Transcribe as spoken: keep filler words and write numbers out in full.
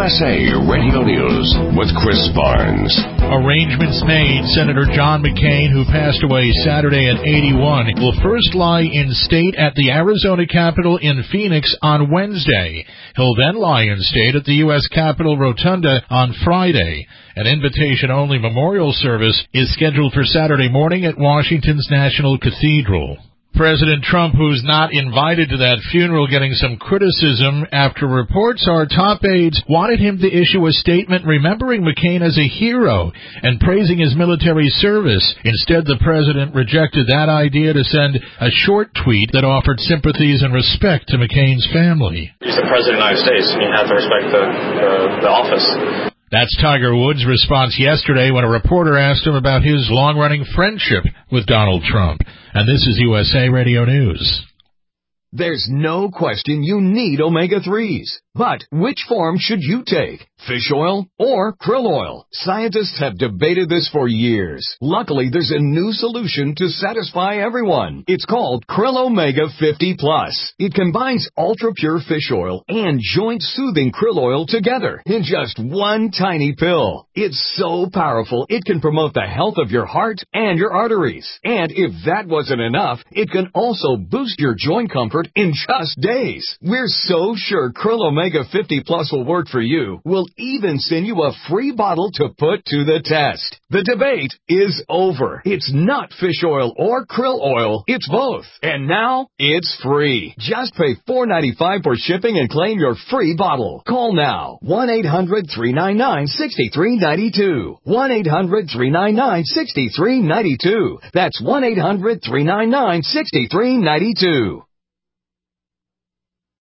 S A Radio News with Chris Barnes. Arrangements made. Senator John McCain, who passed away Saturday at eighty-one, will first lie in state at the Arizona Capitol in Phoenix on Wednesday. He'll then lie in state at the U S Capitol Rotunda on Friday. An invitation-only memorial service is scheduled for Saturday morning at Washington's National Cathedral. President Trump, who's not invited to that funeral, getting some criticism after reports our top aides wanted him to issue a statement remembering McCain as a hero and praising his military service. Instead, the president rejected that idea to send a short tweet that offered sympathies and respect to McCain's family. He's the president of the United States, and you have to respect the, the, the office. That's Tiger Woods' response yesterday when a reporter asked him about his long-running friendship with Donald Trump. And this is U S A Radio News. There's no question you need omega threes. But which form should you take? Fish oil or krill oil? Scientists have debated this for years. Luckily, there's a new solution to satisfy everyone. It's called Krill Omega fifty plus. It combines ultra-pure fish oil and joint-soothing krill oil together in just one tiny pill. It's so powerful, it can promote the health of your heart and your arteries. And if that wasn't enough, it can also boost your joint comfort in just days. We're so sure Krill Omega fifty plus will work for you. We'll even send you a free bottle to put to the test. The debate is over. It's not fish oil or krill oil. It's both. And now it's free. Just pay four dollars and ninety-five cents for shipping and claim your free bottle. Call now. one eight hundred three nine nine six three nine two. one eight hundred three nine nine six three nine two. That's one eight hundred three nine nine six three nine two.